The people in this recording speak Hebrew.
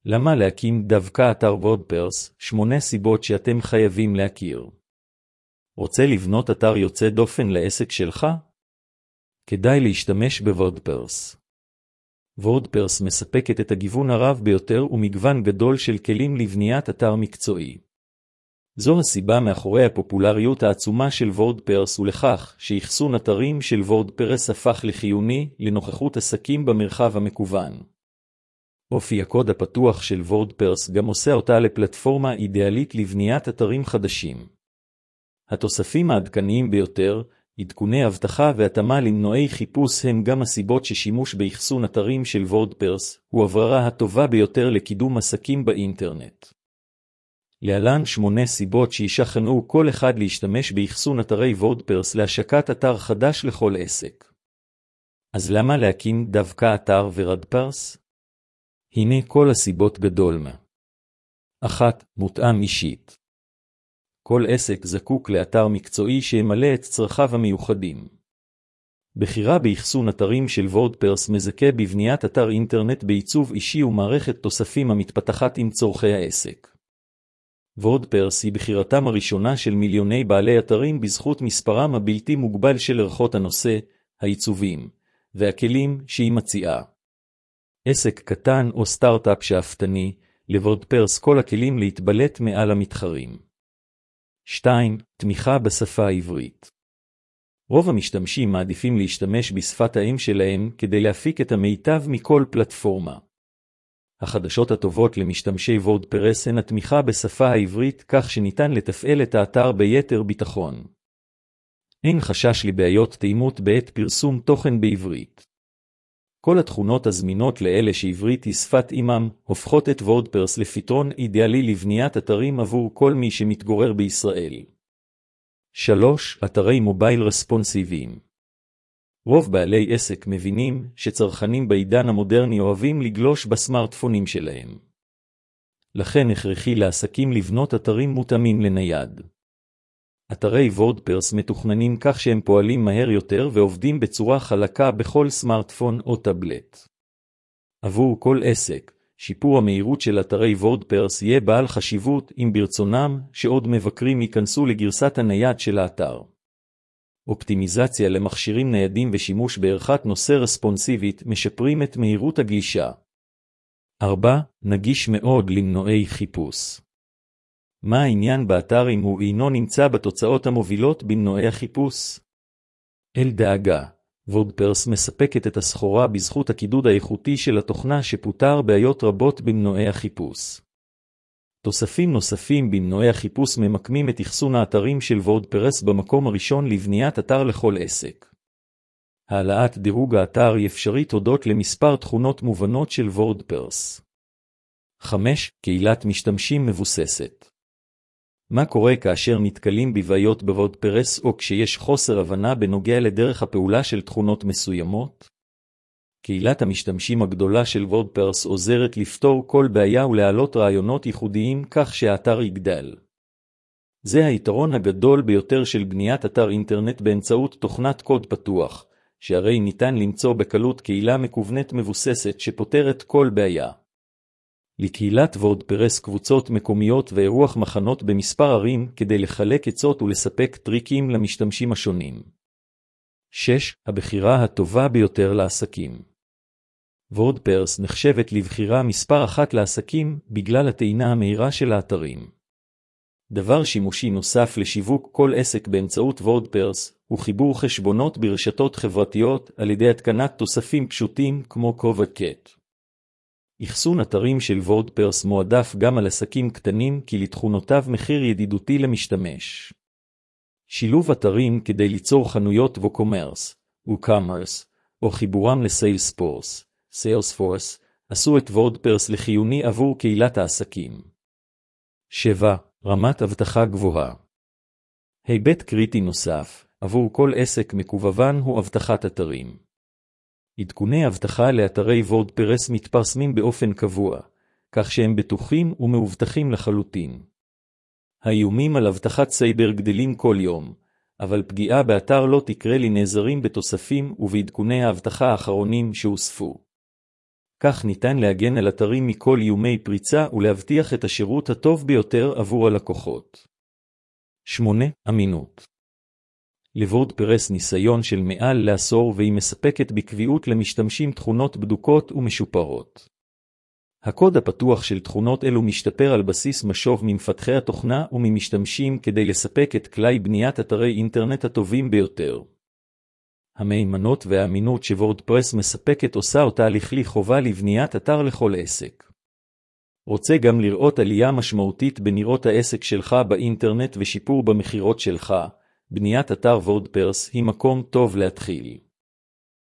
למה להקים דווקא אתר וורדפרס? 8 סיבות שאתם חייבים להכיר. רוצה לבנות אתר יוצא דופן לעסק שלך? כדאי להשתמש בוורדפרס. וורדפרס מספקת את הגיוון הרב ביותר ומגוון גדול של כלים לבניית אתר מקצועי. זו הסיבה מאחורי הפופולריות העצומה של וורדפרס ולכך שאחסון אתרים של וורדפרס הפך לחיוני לנוכחות עסקים במרחב המקוון. אופי הקוד הפתוח של וורדפרס גם עושה אותה לפלטפורמה אידיאלית לבניית אתרים חדשים. התוספים העדכניים ביותר, עדכוני אבטחה והתאמה למנועי חיפוש הם גם הסיבות ששימוש באחסון אתרים של וורדפרס הוא הברירה הטובה ביותר לקידום עסקים באינטרנט. להלן 8 סיבות שישכנעו כל אחד להשתמש באחסון אתרי וורדפרס להשקת אתר חדש לכל עסק. אז למה להקים דווקא אתר וורדפרס? הנה כל הסיבות גדול מה. 1. מותאם אישית. כל עסק זקוק לאתר מקצועי שימלא את צרכיו המיוחדים. בחירה באחסון אתרים של וורדפרס מזכה בבניית אתר אינטרנט בעיצוב אישי ומערכת תוספים המתפתחת עם צורכי העסק. וורדפרס היא בחירתם הראשונה של מיליוני בעלי אתרים בזכות מספרם הבלתי מוגבל של ערכות הנושא, העיצובים, והכלים שהיא מציעה. עסק קטן או סטארט-אפ שאפתני, לוורדפרס כל הכלים להתבלט מעל המתחרים. 2. תמיכה בשפה העברית. רוב המשתמשים מעדיפים להשתמש בשפת האם שלהם כדי להפיק את המיטב מכל פלטפורמה. החדשות הטובות למשתמשי וורדפרס הן התמיכה בשפה העברית כך שניתן לתפעל את האתר ביתר ביטחון. אין חשש לבעיות תאימות בעת פרסום תוכן בעברית. כל התכונות הזמינות לאלה שעברית היא שפת אימם הופכות את וורדפרס לפתרון אידיאלי לבניית אתרים עבור כל מי שמתגורר בישראל. 3. אתרי מובייל רספונסיביים. רוב בעלי עסק מבינים שצרכנים בעידן המודרני אוהבים לגלוש בסמארטפונים שלהם. לכן הכרחי לעסקים לבנות אתרים מותאמים לנייד. אתרי וורדפרס מתוכננים כך שהם פועלים מהר יותר ועובדים בצורה חלקה בכל סמארטפון או טאבלט. עבור כל עסק, שיפור המהירות של אתרי וורדפרס יהיה בעל חשיבות אם ברצונם שעוד מבקרים ייכנסו לגרסת הנייד של האתר. אופטימיזציה למכשירים ניידים ושימוש בערכת נושא רספונסיבית משפרים את מהירות הגלישה. 4. נגיש מאוד למנועי חיפוש. מה העניין באתר אם הוא אינו נמצא בתוצאות המובילות במנועי החיפוש? אל דאגה, וורדפרס מספקת את הסחורה בזכות הקידוד האיכותי של התוכנה שפותר בעיות רבות במנועי החיפוש. תוספים נוספים במנועי החיפוש ממקמים את אחסון האתרים של וורדפרס במקום הראשון לבניית אתר לכל עסק. העלאת דירוג האתר היא אפשרית הודות למספר תכונות מובנות של וורדפרס. 5. קהילת משתמשים מבוססת. מה קורה כאשר נתקלים בבעיות בוורדפרס או כשיש חוסר הבנה בנוגע לדרך הפעולה של תכונות מסוימות? קהילת המשתמשים הגדולה של וורדפרס עוזרת לפתור כל בעיה ולהעלות רעיונות ייחודיים כך שהאתר יגדל. זה היתרון הגדול ביותר של בניית אתר אינטרנט באמצעות תוכנת קוד פתוח, שהרי ניתן למצוא בקלות קהילה מקוונת מבוססת שפותרת כל בעיה. לקהילת וורדפרס קבוצות מקומיות ואירוח מחנות במספר ערים כדי לחלק עצות ולספק טריקים למשתמשים השונים. 6. הבחירה הטובה ביותר לעסקים. וורדפרס נחשבת לבחירה מספר 1 לעסקים בגלל הטעינה המהירה של האתרים. דבר שימושי נוסף לשיווק כל עסק באמצעות וורדפרס הוא חיבור חשבונות ברשתות חברתיות על ידי התקנת תוספים פשוטים כמו קובקט. אחסון אתרים של וורדפרס מועדף גם על עסקים קטנים כי לתכונותיו מחיר ידידותי למשתמש. שילוב אתרים כדי ליצור חנויות ווקומרס, ווקומרס, או חיבורם לסיילספורס, סיילספורס, עשו את וורדפרס לחיוני עבור קהילת העסקים. 7. רמת אבטחה גבוהה. היבט קריטי נוסף, עבור כל עסק מקוון הוא אבטחת אתרים. עדכוני אבטחה לאתרי וורדפרס מתפרסמים באופן קבוע, כך שהם בטוחים ומאובטחים לחלוטין. האיומים על אבטחת סייבר גדלים כל יום, אבל פגיעה באתר לא תקרה לי נעזרים בתוספים ובעדכוני האבטחה האחרונים שהוספו. כך ניתן להגן על אתרים מכל איומי פריצה ולהבטיח את השירות הטוב ביותר עבור הלקוחות. 8. אמינות. לוורדפרס ניסיון של מעל לעשור והיא מספקת בקביעות למשתמשים תכונות בדוקות ומשופרות. הקוד הפתוח של תכונות אלו משתפר על בסיס משוב ממפתחי התוכנה וממשתמשים כדי לספק את כלי בניית אתרי אינטרנט הטובים ביותר. המהימנות והאמינות שוורדפרס מספקת עושה אותה לכלי חובה לבניית אתר לכל עסק. רוצה גם לראות עלייה משמעותית בנראות העסק שלך באינטרנט ושיפור במחירות שלך? בניית אתר וורדפרס היא מקום טוב להתחיל.